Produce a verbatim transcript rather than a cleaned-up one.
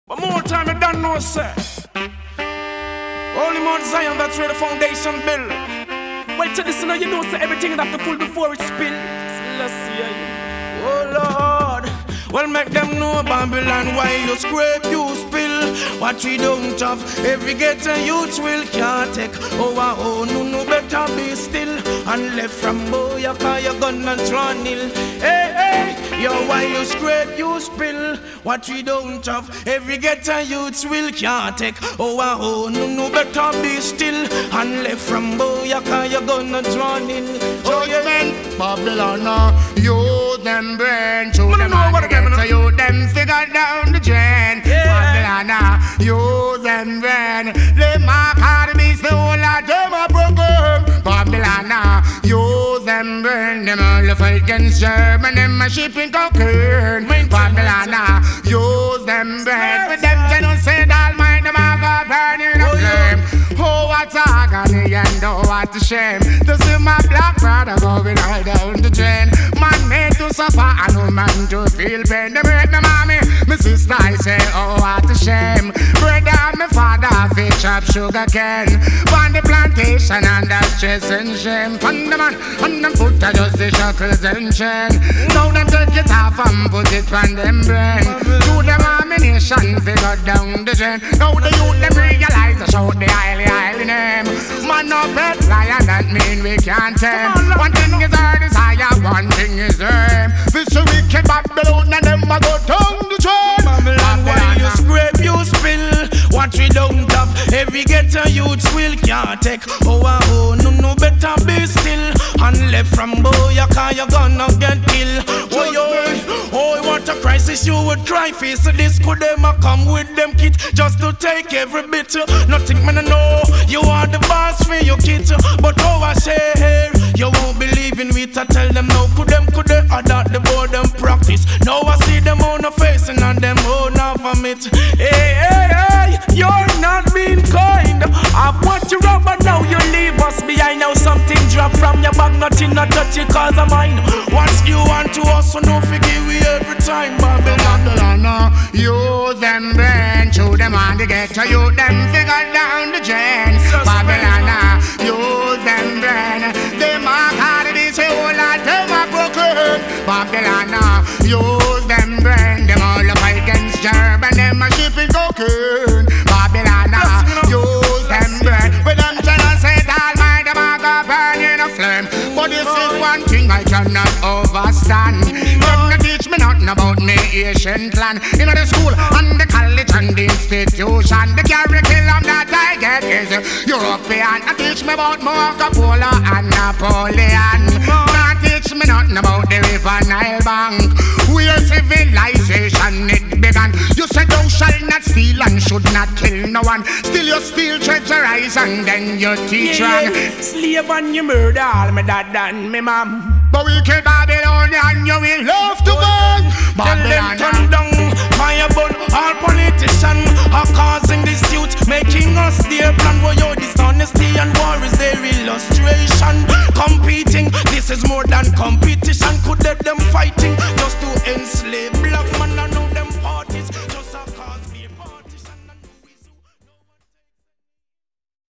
But more time you don't know, sir. Holy Mount Zion, that's where the foundation built. Wait till this, you know, you know, so everything that have to full before it spill. Let's see you. Oh Lord, well make them know Babylon why you scrape, you spill. What we don't have, every ghetto youth will can't take. Oh, oh, no, no, better be still. And left from boy, you call your gun and run ill. Hey, hey, yo, why you scrape, you spill. What we don't have, every ghetto youth will can't take. Oh, oh, no, no, better be still. And left from boy, you call your gun and run ill. Oh, yeah, man, Babylon, uh, you them brain, show them how to get to you, them figure down the drain. Babylon, uh, you them brain, they mark hard beats, the whole of them are broken. Babylon, uh, you them brain, them all fight against German, them a shipping cocaine. Babylon, uh, use them brain, with them genocide, all mind them a go burn in a flame. Oh, what agony and oh, what a shame to see my black brother going right down the drain. Man made to suffer and no man to feel pain. They break my mommy, my sister, I say, oh, what a shame. Brother and my father, fish up sugar cane. On the plantation and that's stress and shame. On the man, on them foot, I just the shackles and chain. Now them take it off and put it on them brain. To them ammunition, figure down the drain. Now the youth, them realize the shout the highly highly name. Man no pet lion, that mean we can't tame. One thing is our desire, one thing is aim. This a wicked Babylon and them a go down the train. Babylon, while you scrape, you spill. What we don't have, every ghetto youth will can't take. Oh, oh, no, no, better be still. And left from boy, you call you gonna get killed. Oh, yo, oh, what a crisis you would cry face. This could them a come with them kit just to take every bit. Nothing man know, you are the boss for your kids. But oh, I say here, you won't believe in me to tell them no. Could them, could they adopt the board them practice. Now I see them on the face and on them own off of it. Hey, hey, hey, you're not being kind. I've what you rub but now you leave us behind. Now something drop from your bag, nothing not touch it cause of mine. Once you want to us, so no forgive we every time. Babylon, Babylon, uh, you them brain, show them on the ghetto, you them figure down the drain. Babylon, uh, you them brain, they mark hard it is a whole lot them are broken. Babylon, uh, use them brain, them all fight against German, them a shipping cocaine. Babylon, uh, use them brain, with them genocide all mind them a go burn in a flame. But this is one thing I cannot overstand. Them no teach me nothing about me Asian clan. In the school and the college and the institution, the curriculum that I get is European. I teach me about Marco Polo and Napoleon. Not teach me nothing about the River Nile Bank, where civilization it began. You said thou shalt not steal and should not kill no one. Still you steal, treasurize and then you teach yeah, wrong. yeah. Slave and you murder all my dad and me mom. But we kill Babylonian, you will love to burn. Tell them turn down, fire burn. All politicians are causing dispute, making us their plan. For your dishonesty and war is their illustration. Competing, this is more than competition. Could let them fighting just to enslave black man and